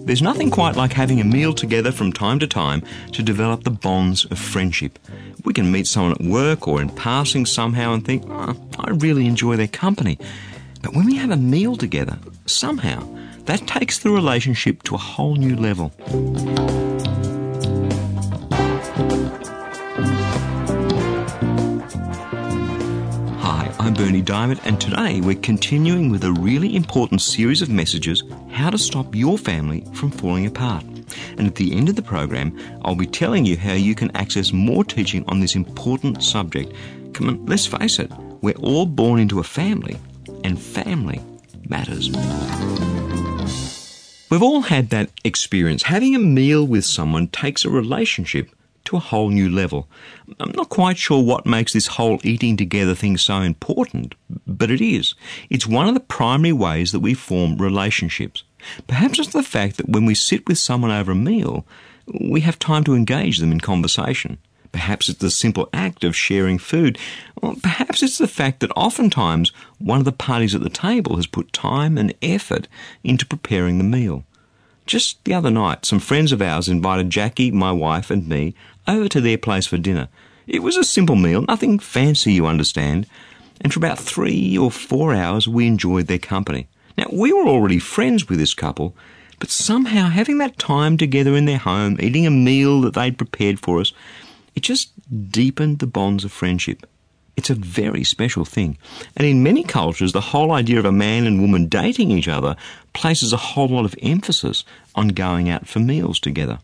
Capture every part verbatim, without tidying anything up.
There's nothing quite like having a meal together from time to time to develop the bonds of friendship. We can meet someone at work or in passing somehow and think, oh, I really enjoy their company. But when we have a meal together, somehow, that takes the relationship to a whole new level. Hi, I'm Bernie Diamond, and today we're continuing with a really important series of messages, how to stop your family from falling apart. And at the end of the program, I'll be telling you how you can access more teaching on this important subject. Come on, let's face it, we're all born into a family, and family matters. We've all had that experience. Having a meal with someone takes a relationship to a whole new level. I'm not quite sure what makes this whole eating together thing so important, but it is. It's one of the primary ways that we form relationships. Perhaps it's the fact that when we sit with someone over a meal, we have time to engage them in conversation. Perhaps it's the simple act of sharing food. Or perhaps it's the fact that oftentimes one of the parties at the table has put time and effort into preparing the meal. Just the other night, some friends of ours invited Jackie, my wife, and me over to their place for dinner. It was a simple meal, nothing fancy, you understand, and for about three or four hours we enjoyed their company. Now, we were already friends with this couple, but somehow having that time together in their home, eating a meal that they'd prepared for us, it just deepened the bonds of friendship. It's a very special thing. And in many cultures, the whole idea of a man and woman dating each other places a whole lot of emphasis on going out for meals together.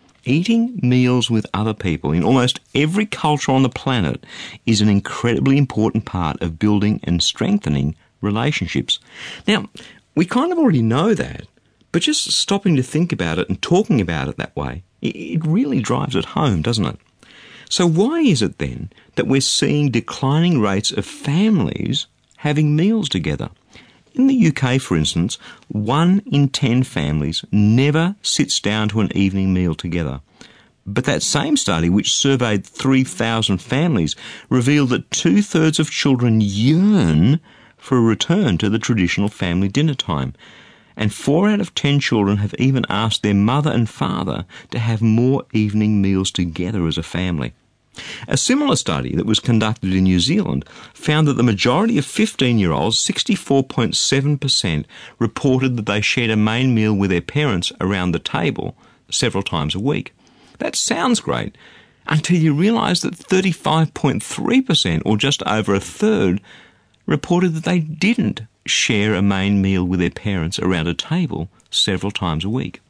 Eating meals with other people in almost every culture on the planet is an incredibly important part of building and strengthening relationships. Now, we kind of already know that, but just stopping to think about it and talking about it that way, it really drives it home, doesn't it? So why is it then that we're seeing declining rates of families having meals together? In the U K, for instance, one in ten families never sits down to an evening meal together. But that same study, which surveyed three thousand families, revealed that two-thirds of children yearn for a return to the traditional family dinner time. And four out of ten children have even asked their mother and father to have more evening meals together as a family. A similar study that was conducted in New Zealand found that the majority of fifteen-year-olds, sixty-four point seven percent, reported that they shared a main meal with their parents around the table several times a week. That sounds great, until you realise that thirty-five point three percent, or just over a third, reported that they didn't share a main meal with their parents around a table several times a week.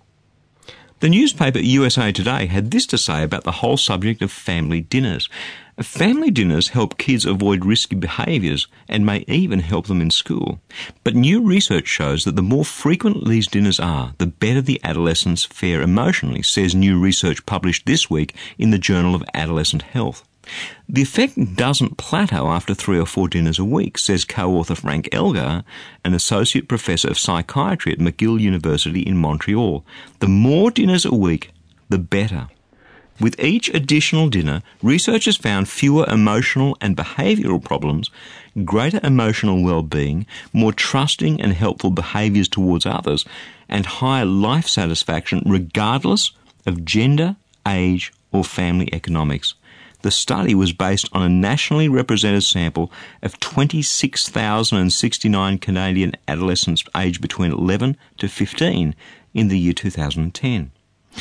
The newspaper U S A Today had this to say about the whole subject of family dinners. Family dinners help kids avoid risky behaviours and may even help them in school. But new research shows that the more frequent these dinners are, the better the adolescents fare emotionally, says new research published this week in the Journal of Adolescent Health. The effect doesn't plateau after three or four dinners a week, says co-author Frank Elgar, an associate professor of psychiatry at McGill University in Montreal. The more dinners a week, the better. With each additional dinner, researchers found fewer emotional and behavioural problems, greater emotional well-being, more trusting and helpful behaviours towards others, and higher life satisfaction regardless of gender, age, or family economics. The study was based on a nationally represented sample of twenty-six thousand sixty-nine Canadian adolescents aged between eleven to fifteen in the year two thousand ten.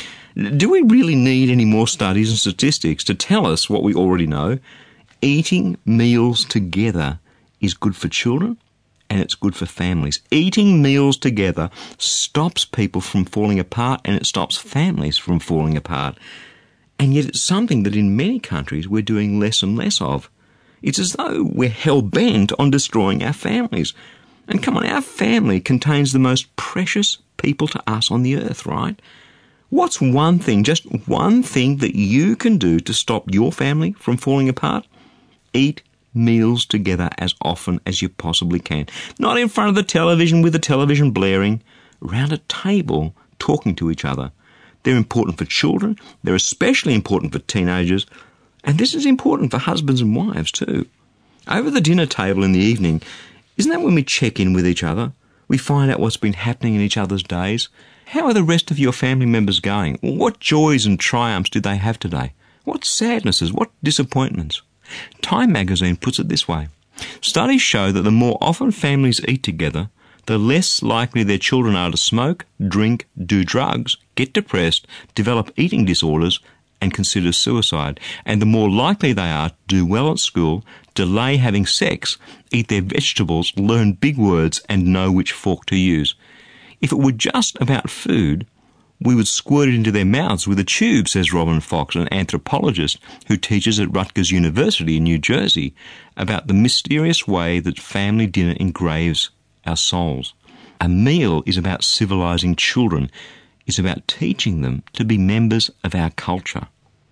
Do we really need any more studies and statistics to tell us what we already know? Eating meals together is good for children and it's good for families. Eating meals together stops people from falling apart and it stops families from falling apart. And yet it's something that in many countries we're doing less and less of. It's as though we're hell-bent on destroying our families. And come on, our family contains the most precious people to us on the earth, right? What's one thing, just one thing that you can do to stop your family from falling apart? Eat meals together as often as you possibly can. Not in front of the television with the television blaring, around a table talking to each other. They're important for children, they're especially important for teenagers, and this is important for husbands and wives too. Over the dinner table in the evening, isn't that when we check in with each other? We find out what's been happening in each other's days. How are the rest of your family members going? What joys and triumphs did they have today? What sadnesses? What disappointments? Time magazine puts it this way. Studies show that the more often families eat together, the less likely their children are to smoke, drink, do drugs, get depressed, develop eating disorders, and consider suicide. And the more likely they are to do well at school, delay having sex, eat their vegetables, learn big words, and know which fork to use. If it were just about food, we would squirt it into their mouths with a tube, says Robin Fox, an anthropologist who teaches at Rutgers University in New Jersey, about the mysterious way that family dinner engraves our souls. A meal is about civilizing children. It's about teaching them to be members of our culture.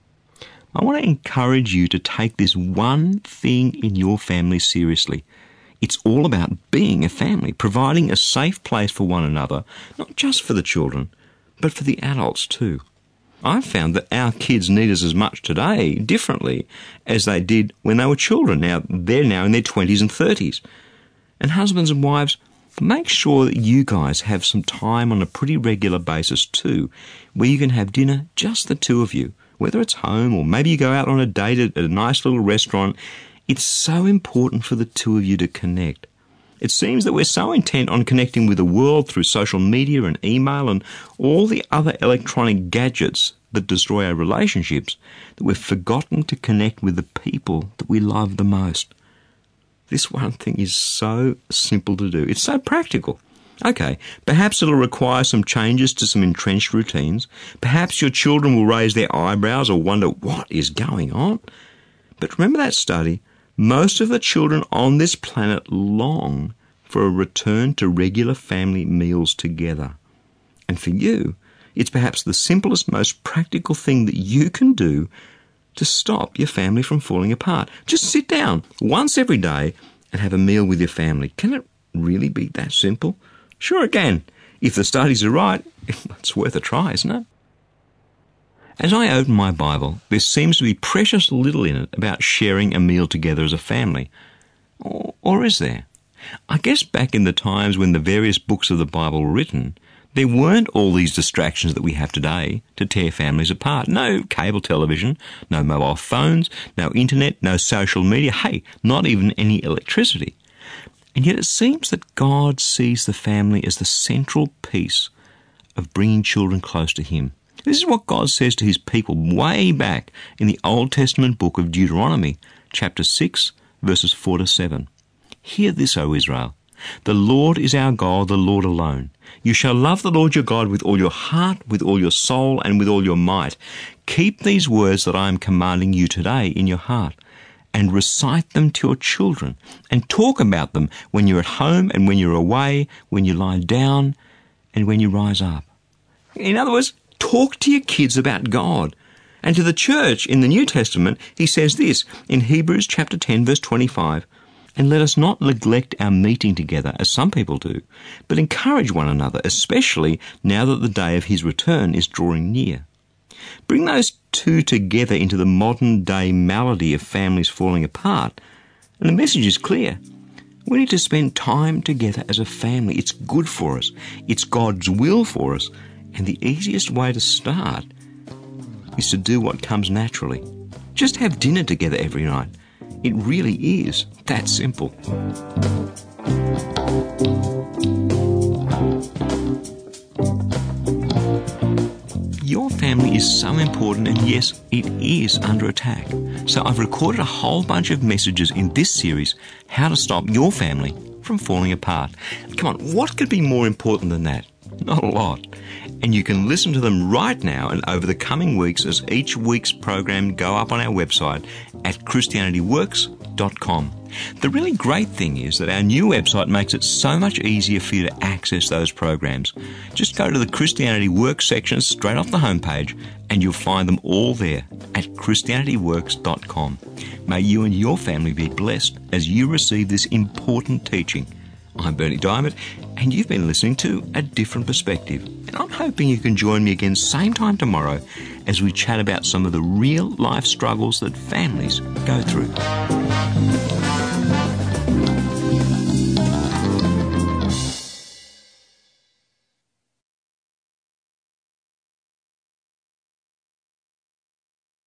I want to encourage you to take this one thing in your family seriously. It's all about being a family, providing a safe place for one another, not just for the children, but for the adults too. I've found that our kids need us as much today, differently, as they did when they were children. Now, they're now in their twenties and thirties. And husbands and wives, make sure that you guys have some time on a pretty regular basis too, where you can have dinner, just the two of you, whether it's home or maybe you go out on a date at a nice little restaurant. It's so important for the two of you to connect. It seems that we're so intent on connecting with the world through social media and email and all the other electronic gadgets that destroy our relationships that we've forgotten to connect with the people that we love the most. This one thing is so simple to do. It's so practical. Okay, perhaps it'll require some changes to some entrenched routines. Perhaps your children will raise their eyebrows or wonder what is going on. But remember that study? Most of the children on this planet long for a return to regular family meals together. And for you, it's perhaps the simplest, most practical thing that you can do to stop your family from falling apart. Just sit down once every day and have a meal with your family. Can it really be that simple? Sure it can. If the studies are right, it's worth a try, isn't it? As I open my Bible, there seems to be precious little in it about sharing a meal together as a family. Or, or is there? I guess back in the times when the various books of the Bible were written, there weren't all these distractions that we have today to tear families apart. No cable television, no mobile phones, no internet, no social media, hey, not even any electricity. And yet it seems that God sees the family as the central piece of bringing children close to Him. This is what God says to His people way back in the Old Testament book of Deuteronomy, chapter six, verses four to seven. Hear this, O Israel. The Lord is our God, the Lord alone. You shall love the Lord your God with all your heart, with all your soul, and with all your might. Keep these words that I am commanding you today in your heart, and recite them to your children, and talk about them when you're at home and when you're away, when you lie down and when you rise up. In other words, talk to your kids about God. And to the church in the New Testament, he says this in Hebrews chapter ten, verse twenty-five, and let us not neglect our meeting together, as some people do, but encourage one another, especially now that the day of his return is drawing near. Bring those two together into the modern day malady of families falling apart, and the message is clear. We need to spend time together as a family. It's good for us. It's God's will for us. And the easiest way to start is to do what comes naturally. Just have dinner together every night. It really is that simple. Your family is so important, and yes, it is under attack. So I've recorded a whole bunch of messages in this series, How to Stop Your Family from Falling Apart. Come on, what could be more important than that? Not a lot. And you can listen to them right now and over the coming weeks as each week's program go up on our website at christianity works dot com. The really great thing is that our new website makes it so much easier for you to access those programs. Just go to the Christianity Works section straight off the homepage and you'll find them all there at christianity works dot com. May you and your family be blessed as you receive this important teaching. I'm Bernie Diamond, and you've been listening to A Different Perspective. And I'm hoping you can join me again same time tomorrow as we chat about some of the real life struggles that families go through.